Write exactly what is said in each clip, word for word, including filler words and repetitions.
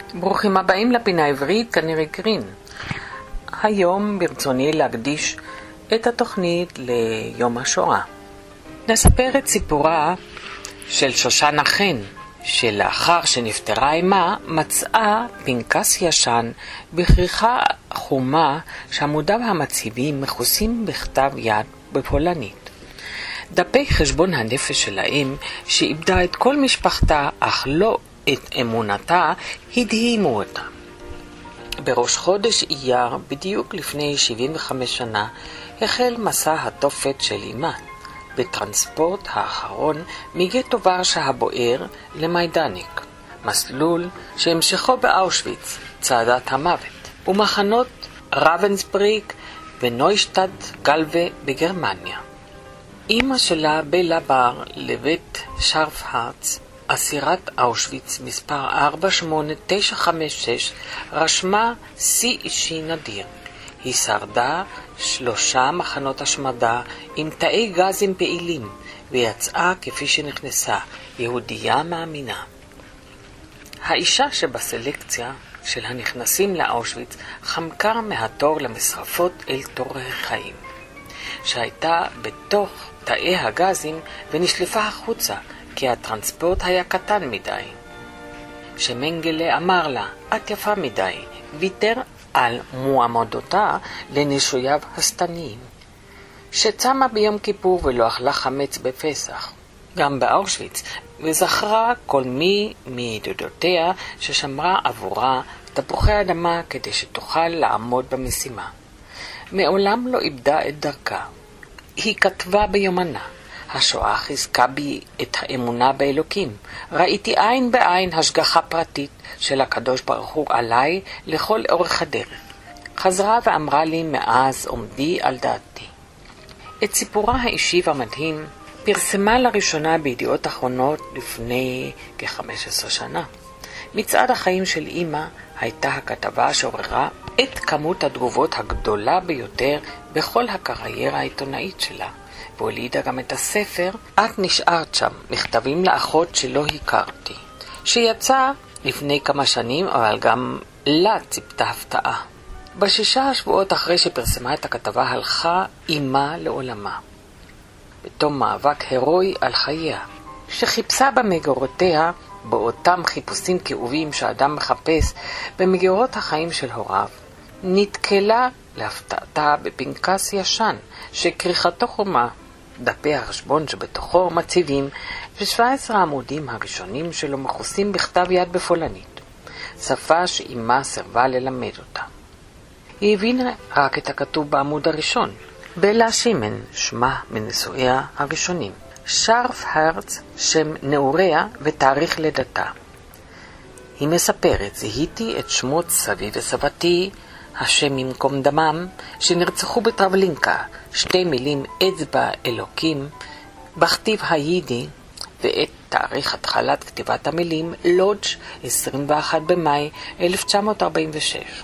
ברוכים הבאים לפינה העברית, כנראה גרין. היום ברצוני להקדיש את התוכנית ליום השואה. נספר את סיפורה של שושנה חן, שלאחר שנפטרה אימה מצאה פנקס ישן בכריכה חומה שעמודיו המצהיבים מכוסים בכתב יד בפולנית. דפי חשבון הנפש של האם, שאיבדה את כל משפחתה אך לא את אמונתה, הדהימו אותה. בראש חודש אייר, בדיוק לפני שבעים וחמש שנה, החל מסע התופת של אימה, בטרנספורט האחרון מגטו ורשה הבוער למיידניק, מסלול שהמשכו באושוויץ, צעדת המוות, ומחנות רבנסבריק ונוישטאט גלווה בגרמניה. אמא שלה בלה בר לבית שרפהרץ, אסירת אושוויץ מספר ארבע שמונה תשע חמש שש, רשמה שיא אישי נדיר. היא שרדה שלושה מחנות השמדה עם תאי גזים פעילים, ויצאה כפי שנכנסה, יהודייה מאמינה. האישה שבסלקציה של הנכנסים לאושוויץ חמקה מהתור למשרפות אל תור החיים, שהייתה בתוך תאי הגזים ונשלפה החוצה, כי הטרנספורט היה קטן מדי. שמנגלה אמר לה, את יפה מדי, ויתר על מועמדותה לנישוייו השטניים. שצמה ביום כיפור ולא אכלה חמץ בפסח, גם באושוויץ, וזכרה כל מי מידידותיה ששמרה עבורה תפוחי אדמה כדי שתוכל לעמוד במשימה. מעולם לא איבדה את דרכה. היא כתבה ביומנה, השואה חיזקה בי את האמונה באלוקים. ראיתי עין בעין השגחה פרטית של הקדוש ברוך הוא עליי לכל אורך הדרך. חזרה ואמרה לי מאז עומדי על דעתי. את סיפורה האישי והמדהים פרסמה לראשונה בידיעות אחרונות לפני כ-חמש עשרה שנה. מצעד החיים של אמא הייתה הכתבה שעוררה את כמות התגובות הגדולה ביותר בכל הקריירה העיתונאית שלה, והולידה גם את הספר "את נשארת שם, מכתבים לאחות שלא הכרתי", שיצא לפני כמה שנים, אבל גם לה ציפתה הפתעה. בשישה השבועות אחרי שפרסמה את הכתבה הלכה אמא לעולמה, בתום מאבק הרואי על חייה, שחיפשה במגירותיה, באותם חיפושים כאובים שאדם מחפש במגירות החיים של הוריו, נתקלה להפתעתה בפנקס ישן שכריכתו חומה. דפי החשבון שבתוכו מציבים ו-שבעה עשר העמודים הראשונים שלו מכוסים בכתב יד בפולנית, שפה שאימה סירבה ללמד אותה. היא הבינה רק את הכתוב בעמוד הראשון, בלה שימן, שמה מנשואיה הראשונים, שרפהרץ, שם נעוריה ותאריך לידתה. היא מספרת, זיהיתי את שמות סבי וסבתי, השם ימקום דמם, שנרצחו בטרבלינקה, שתי מילים אצבע אלוקים, בכתיב היידי, ואת תאריך התחלת כתיבת המילים לודג' עשרים ואחד במאי אלף תשע מאות ארבעים ושש.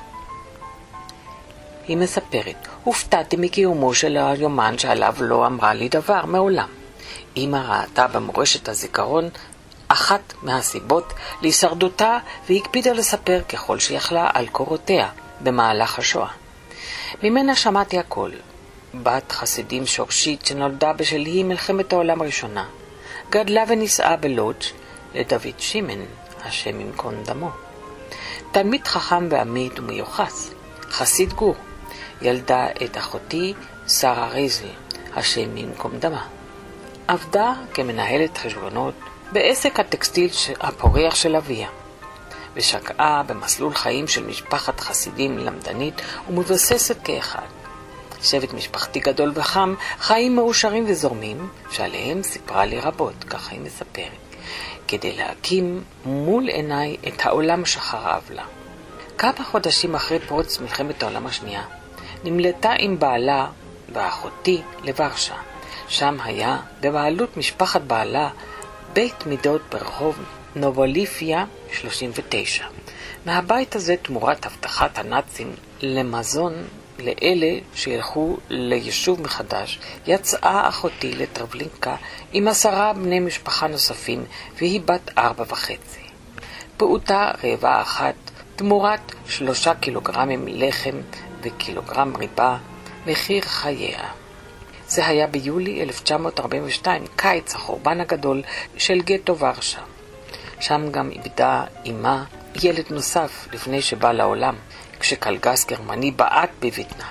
היא מספרת, הופתעתי מקיומו של היומן שעליו לא אמרה לי דבר מעולם. אמא ראתה במורשת הזיכרון אחת מהסיבות להישרדותה, והקפידה לספר ככל שיכלה על קורותיה במהלך השואה. ממנה שמעתי הכל. בת חסידים שורשית שנולדה בשלהי מלחמת העולם הראשונה, גדלה ונישאה בלודג' לדוד שימן, השם ימקום דמו. תלמיד חכם ואמית ומיוחס, חסיד גור. ילדה את אחותי שרה רייזל, השם ימקום דמה. עבדה כמנהלת חשבונות בעסק הטקסטיל הפורח של אביה, ושקעה במסלול חיים של משפחת חסידים למדנית ומבוססת כאחד. שבט משפחתי גדול וחם, חיים מאושרים וזורמים, שעליהם סיפרה לי רבות, ככה היא מספרת, כדי להקים מול עיניי את העולם שחרב לה. כמה חודשים אחרי פרוץ מלחמת העולם השנייה, נמלטה עם בעלה ואחותי לוורשה. שם היה בבעלות משפחת בעלה בית מידות ברחוב נובוליפיה שלושים ותשע. מהבית הזה, תמורת הבטחת הנאצים למזון לאלה שילכו ליישוב מחדש, יצאה אחותי לטרבלינקה עם עשרה בני משפחה נוספים, והיא בת ארבע וחצי. פעוטה רעבה אחת תמורת שלושה קילוגרמים לחם וקילוגרם ריבה, מחיר חייה. זה היה ביולי אלף תשע מאות ארבעים ושתיים, קיץ החורבן הגדול של גטו ורשה. שם גם איבדה אימה ילד נוסף לפני שבא לעולם, כשקלגס גרמני בעט בביטנה.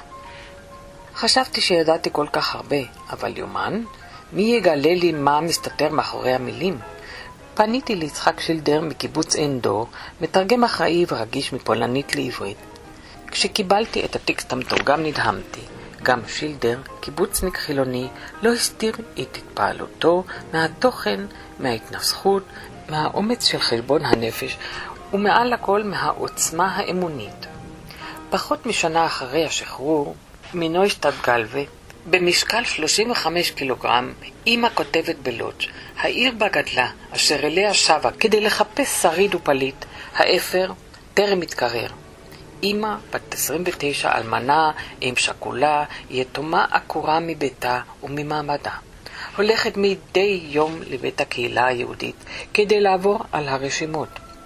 חשבתי שידעתי כל כך הרבה, אבל יומן, מי יגלה לי מה מסתתר מאחורי המילים? פניתי ליצחק שילדר מקיבוץ עין דור, מתרגם אחראי ורגיש מפולנית לעברית. כשקיבלתי את הטקסט המתורגם נדהמתי. גם שילדר, קיבוצניק חילוני, לא הסתיר את התפעלותו מהתוכן, מההתנסחות, מהאומץ של חשבון הנפש, ומעל הכל מהעוצמה האמונית. פחות משנה אחרי השחרור, מנוישטאט גלווה, במשקל שלושים וחמישה קילוגרם, אמא כותבת בלודג', העיר בה גדלה, אשר אליה שבה כדי לחפש שריד ופליט, האפר טרם מתקרר. אמא בת עשרים ותשע, אלמנה, אם שכולה, יתומה עקורה מביתה וממעמדה. הולכת מדי יום לבית הקהילה היהודית כדי לעבור על הרשימות.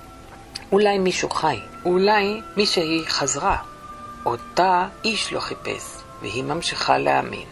אולי מישהו חי, אולי מישהי חזרה. אותה איש לא חיפש, והיא ממשיכה להאמין.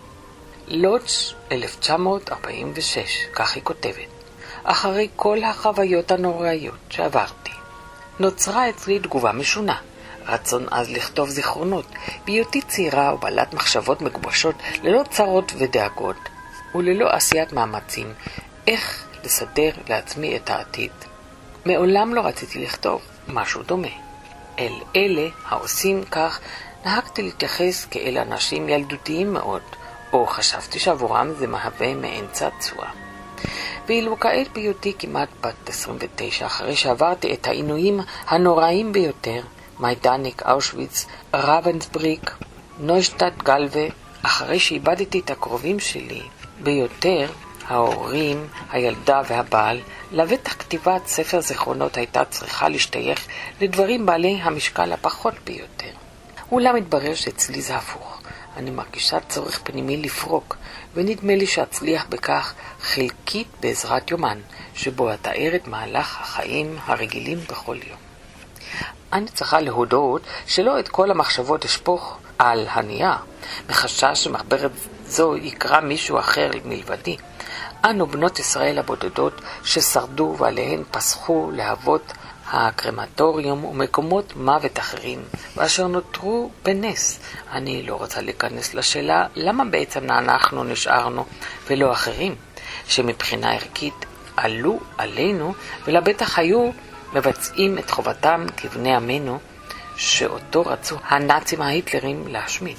לודג' אלף תשע מאות ארבעים ושש, כך היא כותבת. אחרי כל החוויות הנוראיות שעברתי, נוצרה אצלי תגובה משונה. רצון אז לכתוב זיכרונות, בהיותי צעירה ובעלת מחשבות מגובשות ללא צרות ודאגות, וללא עשיית מאמצים, איך לסדר לעצמי את העתיד. מעולם לא רציתי לכתוב משהו דומה. אל אלה העושים כך נהגתי להתייחס כאל אנשים ילדותיים מאוד, או חשבתי שעבורם זה מהווה מעין צעצוע. ואילו כעת בהיותי כמעט בת עשרים ותשע, אחרי שעברתי את העינויים הנוראים ביותר, מיידניק, אושוויץ, רבנסבריק, נוישטאט גלווה, אחרי שאיבדתי את הקרובים שלי ביותר, ההורים, הילדה והבעל, לבטח כתיבת ספר זיכרונות הייתה צריכה להשתייך לדברים בעלי המשקל הפחות ביותר. אולם מתברר שאצלי זה הפוך. אני מרגישה צורך פנימי לפרוק, ונדמה לי שאצליח בכך חלקית בעזרת יומן, שבו אתאר את מהלך החיים הרגילים בכל יום. אני צריכה להודות שלא את כל המחשבות אשפוך על הנייר, מחשש שמחברת זו יקרא מישהו אחר מלבדי. אנו בנות ישראל הבודדות ששרדו ועליהן פסחו להבות הקרמטוריום ומקומות מוות אחרים, ואשר נותרו בנס. אני לא רוצה להיכנס לשאלה למה בעצם אנחנו נשארנו ולא אחרים, שמבחינה ערכית עלו עלינו ולבטח היו מבצעים את חובתם כבני עמנו, שאותו רצו הנאצים ההיטלרים להשמיד.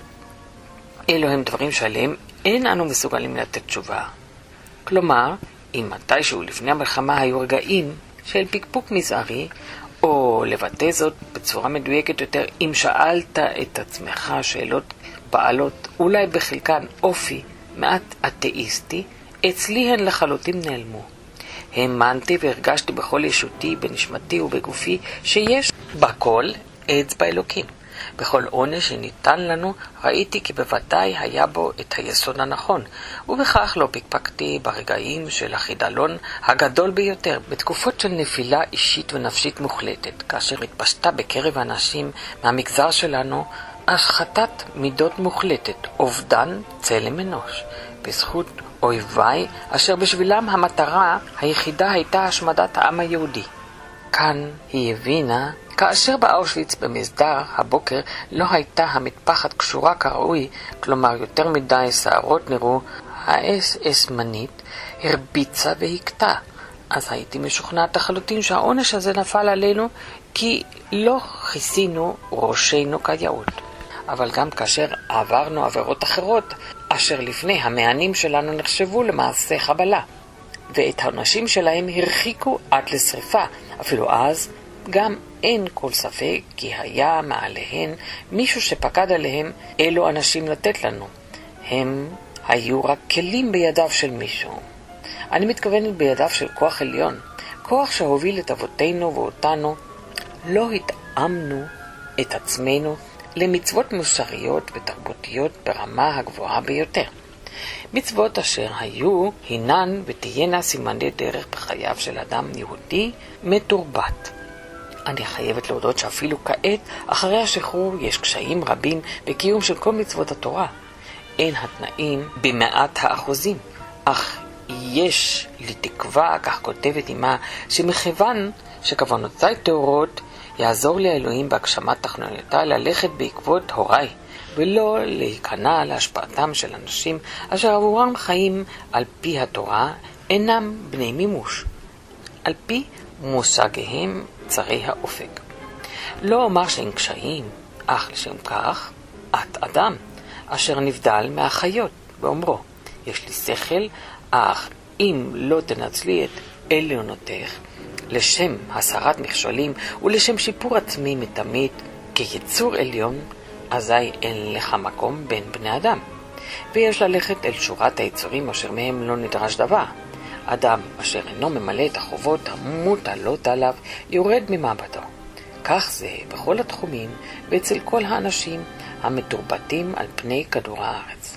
אלו הם דברים שעליהם אין אנו מסוגלים לתת תשובה. כלומר, אם מתישהו לפני המלחמה היו רגעים של פקפוק מזערי, או לבטא זאת בצורה מדויקת יותר, אם שאלת את עצמך שאלות בעלות אולי בחלקן אופי מעט אתאיסטי, אצלי הן לחלוטין נעלמו. האמנתי והרגשתי בכל ישותי, בנשמתי ובגופי, שיש בכל אצבע אלוקים. בכל עונש שניתן לנו ראיתי כי בוודאי היה בו את היסוד הנכון, ובכך לא פקפקתי ברגעים של החידלון הגדול ביותר, בתקופות של נפילה אישית ונפשית מוחלטת, כאשר התפשטה בקרב אנשים מהמגזר שלנו השחתת מידות מוחלטת, אובדן צלם אנוש, בזכות אויביי, אשר בשבילם המטרה היחידה הייתה השמדת העם היהודי. כאן היא הבינה, כאשר באושוויץ במסדר הבוקר לא הייתה המטפחת קשורה כראוי, כלומר יותר מדי שערות נראו, האס אס מנית הרביצה והקטה. אז הייתי משוכנעת לחלוטין שהעונש הזה נפל עלינו כי לא כיסינו ראשנו כיאות. אבל גם כאשר עברנו עבירות אחרות, אשר לפני המענים שלנו נחשבו למעשה חבלה, ואת האנשים שלהם הרחיקו עד לשריפה, אפילו אז גם אין כל ספק כי היה מעליהן מישהו שפקד עליהם אלו אנשים לתת לנו. הם היו רק כלים בידיו של מישהו. אני מתכוונת בידיו של כוח עליון, כוח שהוביל את אבותינו ואותנו. לא התאמנו את עצמנו למצוות מוסריות ותרבותיות ברמה הגבוהה ביותר. מצוות אשר היו, הינן ותהיינה סימני דרך בחייו של אדם יהודי מתורבת. אני חייבת להודות שאפילו כעת, אחרי השחרור, יש קשיים רבים בקיום של כל מצוות התורה. אין התנאים במאת האחוזים, אך יש לי תקווה, כך כותבת אמא, שמכיוון שכוונותיי טהורות, יעזור לי האלוהים בהגשמת תכניותיי ללכת בעקבות הוריי, ולא להיכנע להשפעתם של אנשים אשר עבורם חיים על פי התורה אינם בני מימוש, על פי מושגיהם צרי האופק. לא אומר שאין קשיים, אך לשם כך, את אדם, אשר נבדל מהחיות, באומרו, יש לי שכל, אך אם לא תנצלי את עליונותך, לשם הסרת מכשולים ולשם שיפור עצמי מתמיד כיצור עליון, אזי אין לך מקום בין בני אדם. ויש ללכת אל שורת היצורים אשר מהם לא נדרש דבר. אדם אשר אינו ממלא את החובות המוטלות עליו יורד ממעמדו. כך זה בכל התחומים ואצל כל האנשים המתורבתים על פני כדור הארץ.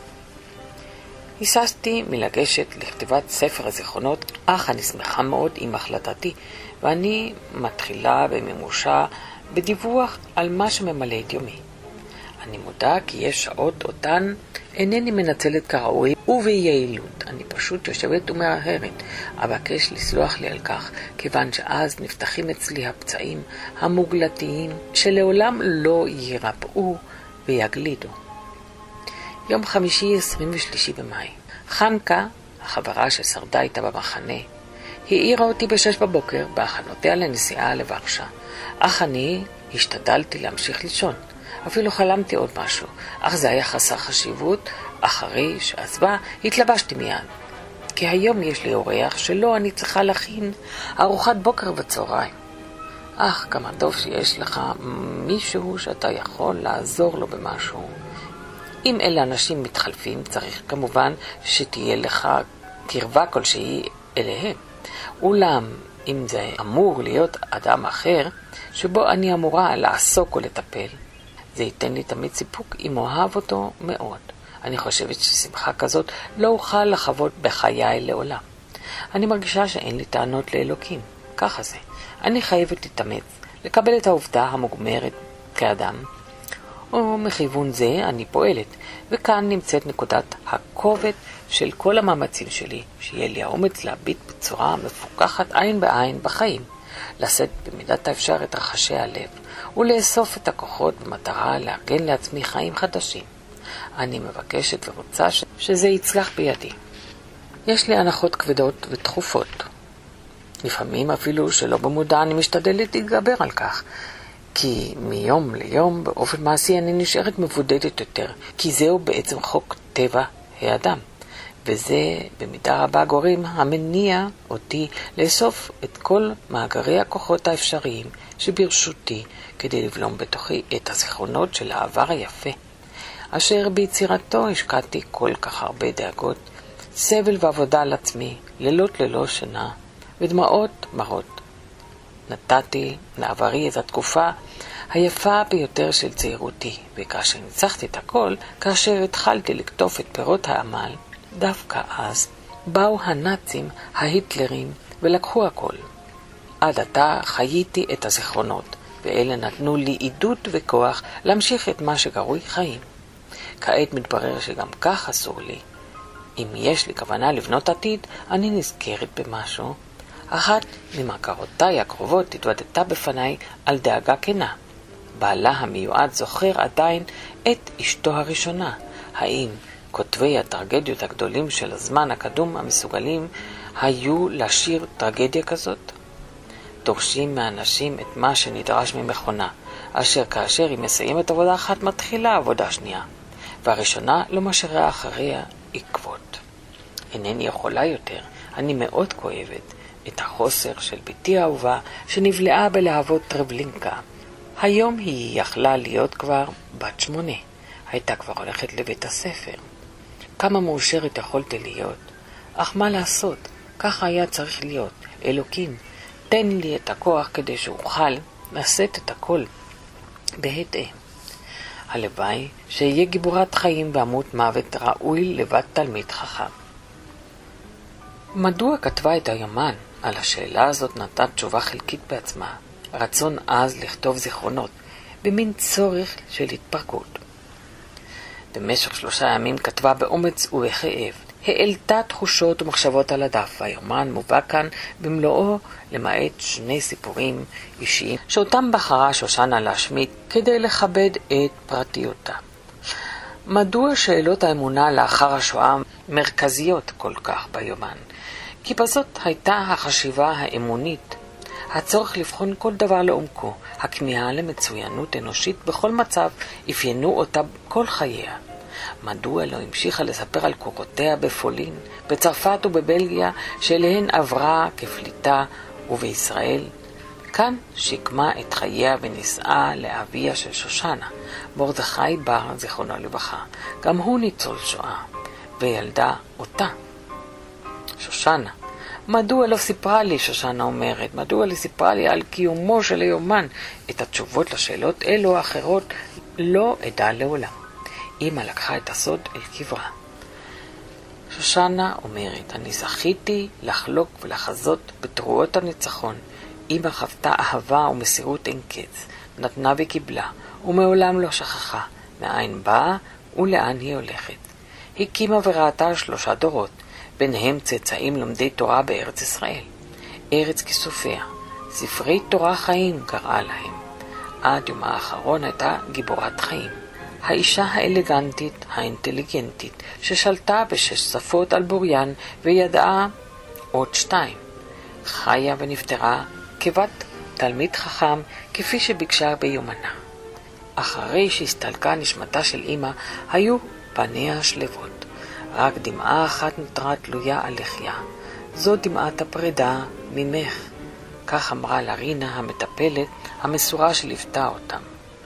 היססתי מלגשת לכתיבת ספר הזיכרונות, אך אני שמחה מאוד עם החלטתי, ואני מתחילה במימושה בדיווח על מה שממלא את יומי. אני מודה כי יש שעות אותן אינני מנצלת כראוי וביעילות. אני פשוט יושבת ומאהרת, אבקש לסלוח לי על כך, כיוון שאז נפתחים אצלי הפצעים המוגלתיים שלעולם לא יירפאו ויגלידו. יום חמישי, עשרים ושלושה במאי. חנקה, החברה ששרדה איתה במחנה, העירה אותי בשש בבוקר בהכנותיה לנסיעה לוורשה, אך אני השתדלתי להמשיך לישון. אפילו חלמתי עוד משהו, אך זה היה חסר חשיבות. אחרי שעזבה התלבשתי מיד, כי היום יש לי אורח שלא אני צריכה להכין ארוחת בוקר וצהריים. אך כמה טוב שיש לך מישהו שאתה יכול לעזור לו במשהו. אם אלה אנשים מתחלפים, צריך כמובן שתהיה לך קרבה כלשהי אליהם. אולם אם זה אמור להיות אדם אחר שבו אני אמורה לעסוק או לטפל, זה ייתן לי תמיד סיפוק אם אוהב אותו מאוד. אני חושבת ששמחה כזאת לא אוכל לחוות בחיי לעולם. אני מרגישה שאין לי טענות לאלוקים. ככה זה. אני חייבת להתאמץ, לקבל את העובדה המוגמרת כאדם, או מכיוון זה אני פועלת, וכאן נמצאת נקודת הכובד של כל המאמצים שלי, שיהיה לי האומץ להביט בצורה מפוקחת עין בעין בחיים, לשאת במידת האפשר את רחשי הלב, ולאסוף את הכוחות במטרה לארגן לעצמי חיים חדשים. אני מבקשת ורוצה ש... שזה יצלח בידי. יש לי הנחות כבדות ותחופות. לפעמים אפילו שלא במודע אני משתדלת להתגבר על כך, כי מיום ליום באופן מעשי אני נשארת מבודדת יותר, כי זהו בעצם חוק טבע האדם, וזה במידה רבה גורם המניע אותי לאסוף את כל מאגרי הכוחות האפשריים שברשותי, כדי לבלום בתוכי את הזיכרונות של העבר היפה, אשר ביצירתו השקעתי כל כך הרבה דאגות, סבל ועבודה על עצמי, לילות ללא שינה ודמעות מרות. נתתי לעברי את התקופה היפה ביותר של צעירותי, וכאשר ניצחתי את הכל, כאשר התחלתי לקטוף את פירות העמל, דווקא אז באו הנאצים, ההיטלרים, ולקחו הכל. עד עתה חייתי את הזיכרונות, ואלה נתנו לי עידוד וכוח להמשיך את מה שקרוי חיים. כעת מתברר שגם כך אסור לי. אם יש לי כוונה לבנות עתיד, אני נזכרת במשהו. אחת ממכרותיי הקרובות התוודתה בפניי על דאגה כנה. בעלה המיועד זוכר עדיין את אשתו הראשונה. האם כותבי הטרגדיות הגדולים של הזמן הקדום המסוגלים היו לשיר טרגדיה כזאת? דורשים מאנשים את מה שנדרש ממכונה, אשר כאשר היא מסיימת עבודה אחת מתחילה עבודה שנייה, והראשונה לא משאירה אחריה עקבות. אינני יכולה יותר, אני מאוד כואבת את החוסר של ביתי האהובה שנבלעה בלהבות טרבלינקה. היום היא יכלה להיות כבר בת שמונה, הייתה כבר הולכת לבית הספר. כמה מאושרת יכולתי להיות, אך מה לעשות, ככה היה צריך להיות. אלוקים, תן לי את הכוח כדי שאוכל לשאת את הכל בהתאם. הלוואי שיהיה גיבורת חיים ועמות מוות ראוי לבת תלמיד חכם. מדוע כתבה את היומן? על השאלה הזאת נתת תשובה חלקית בעצמה. רצון עז לכתוב זיכרונות, במין צורך של התפרקות. במשך שלושה ימים כתבה באומץ ובכאב, העלתה תחושות ומחשבות על הדף, והיומן מובא כאן במלואו למעט שני סיפורים אישיים, שאותם בחרה שושנה להשמיט כדי לכבד את פרטיותה. מדוע שאלות האמונה לאחר השואה מרכזיות כל כך ביומן? כי בזאת הייתה החשיבה האמונית, הצורך לבחון כל דבר לעומקו, הכמיהה למצוינות אנושית בכל מצב אפיינו אותה כל חייה. מדוע לא המשיכה לספר על קורותיה בפולין, בצרפת ובבלגיה, שאליהן עברה כפליטה, ובישראל? כאן שיקמה את חייה ונישאה לאביה של שושנה, מרדכי בר, זיכרונו לברכה. גם הוא ניצול שואה, וילדה אותה. שושנה, מדוע לא סיפרה לי, שושנה אומרת, מדוע לא סיפרה לי על קיומו של היומן? את התשובות לשאלות אלו או אחרות לא אדע לעולם. אמא לקחה את הסוד אל קברה. שושנה אומרת, אני זכיתי לחלוק ולחזות בתרועות הניצחון. אמא חוותה אהבה ומסירות אין קץ, נתנה וקיבלה, ומעולם לא שכחה מאין באה ולאן היא הולכת. הקימה וראתה שלושה דורות, ביניהם צאצאים לומדי תורה בארץ ישראל. ארץ כיסופיה, ספרי תורה חיים קראה להם. עד יום האחרון הייתה גיבורת חיים. האישה האלגנטית, האינטליגנטית, ששלטה בשש שפות על בוריין וידעה עוד שתיים. חיה ונפטרה כבת תלמיד חכם כפי שביקשה ביומנה. אחרי שהסתלקה נשמתה של אמא, היו פניה שלבות. רק דמעה אחת נותרה תלויה על לחיה. זו דמעת הפרידה ממך, כך אמרה לרינה המטפלת המסורה שליוותה אותם.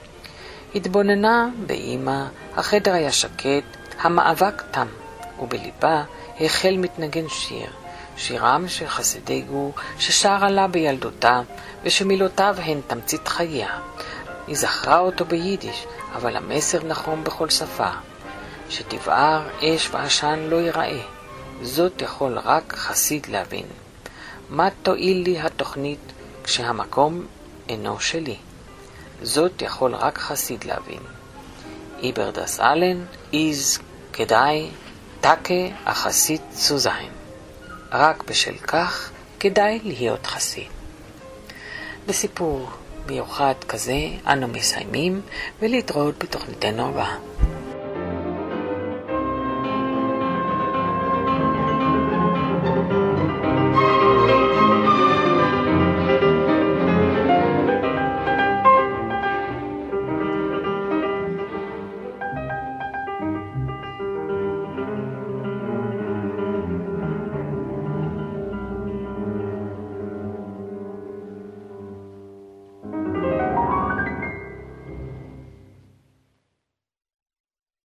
התבוננה באמא, החדר היה שקט, המאבק תם, ובליבה החל מתנגן שיר, שירם של חסידי גור ששרה לה בילדותה, ושמילותיו הן תמצית חייה. היא זכרה אותו ביידיש, אבל המסר נכון בכל שפה. שתבער אש ועשן לא ייראה, זאת יכול רק חסיד להבין. מה תועיל לי התוכנית כשהמקום אינו שלי? זאת יכול רק חסיד להבין. איבר דס אלן, איז כדאי, תקה החסיד צוזיין. רק בשל כך כדאי להיות חסיד. בסיפור מיוחד כזה אנו מסיימים, ולהתראות בתוכניתנו הבאה.